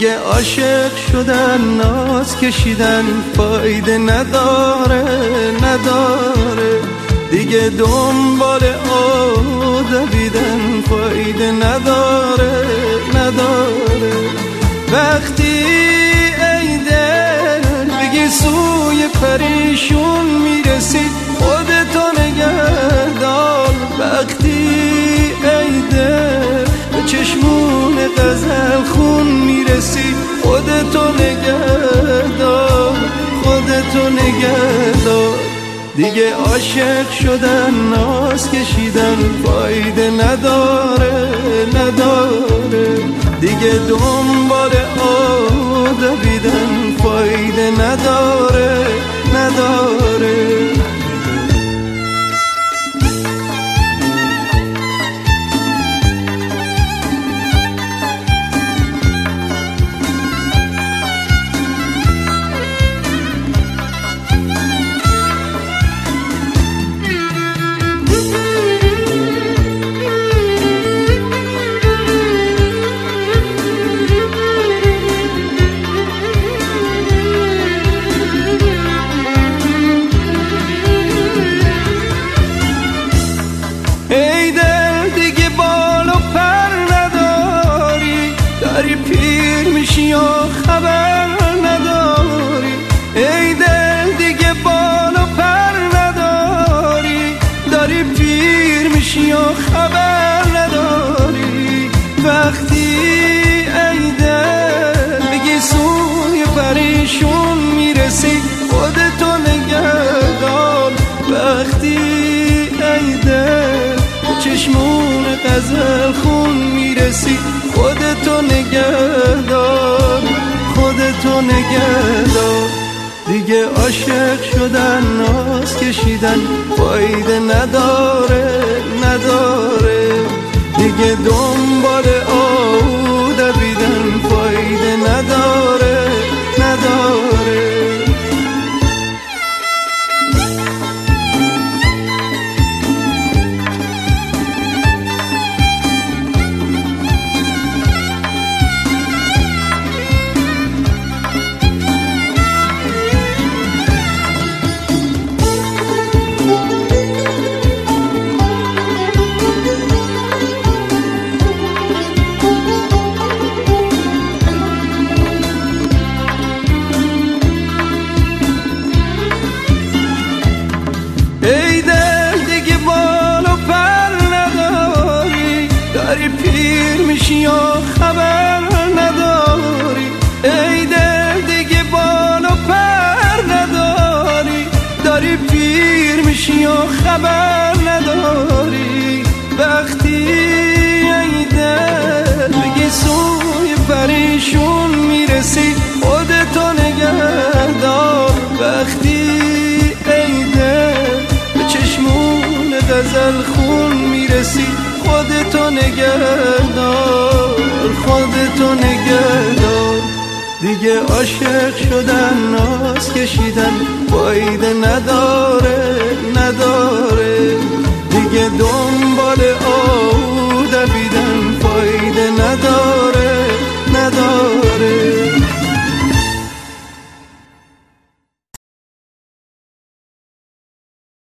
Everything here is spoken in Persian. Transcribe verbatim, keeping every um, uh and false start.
دیگه عاشق شدن ناز کشیدن فایده نداره نداره دیگه دنبال آب دویدن فایده نداره نداره وقتی ای دل بگی سوی پریشون میرسی خودتو نگه دار وقتی ای دل به چشمون غزل خون میرسی خودتو نگه دار خودتو نگه دار دیگه عاشق شدن ناز کشیدن فایده نداره نداره دیگه دنبال آب دویدن فایده نداره نداره داری پیر میشی یا خبر نداری ای دل دیگه بال و پر نداری داری پیر میشی یا خبر نداری وقتی ای دل میگی سوی پریشون میرسی خودتو نگه دار وقتی ای دل چشمون غزل خون میرسی خودتو نگه دار خودتو نگه دار دیگه عاشق شدن ناز کشیدن فایده نداره نداره دیگه دنبال آب دویدن فایده نداره نداره ای دل دیگه بال و پر نداری داری پیر میشی یا خبر نداری ای دل دیگه بال و پر نداری داری پیر میشی یا خبر نداری وقتی ای دل بگی سوی پریشون میرسی خودتو نگه دار وقتی ای دل چشمون غزل خون میرسی خودتو نگه دار خودتو نگه دار دیگه عاشق شدن ناز کشیدن فایده نداره نداره